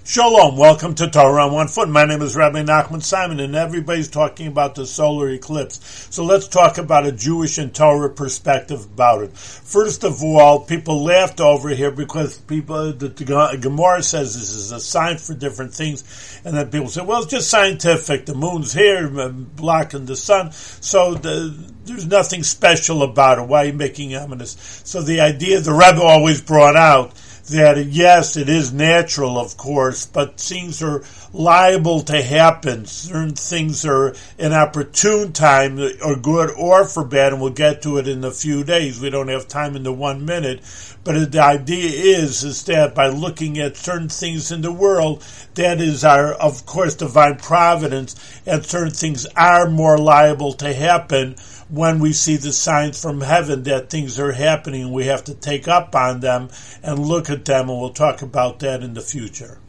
Shalom, welcome to Torah on One Foot. My name is Rabbi Nachman Simon, and everybody's talking about the solar eclipse. So let's talk about a Jewish and Torah perspective about it. First of all, people laughed over here because the Gemara says this is a sign for different things, and then people say, well, it's just scientific. The moon's here, blocking the sun, so there's nothing special about it. Why are you making ominous? So the idea the Rebbe always brought out that yes, it is natural, of course, but things are liable to happen. Certain things are an opportune time, or good or for bad, and we'll get to it in a few days. We don't have time in the 1 minute. But the idea is that by looking at certain things in the world, that is of course, divine providence, and certain things are more liable to happen when we see the signs from heaven that things are happening. We have to take up on them and look at them, and we'll talk about that in the future.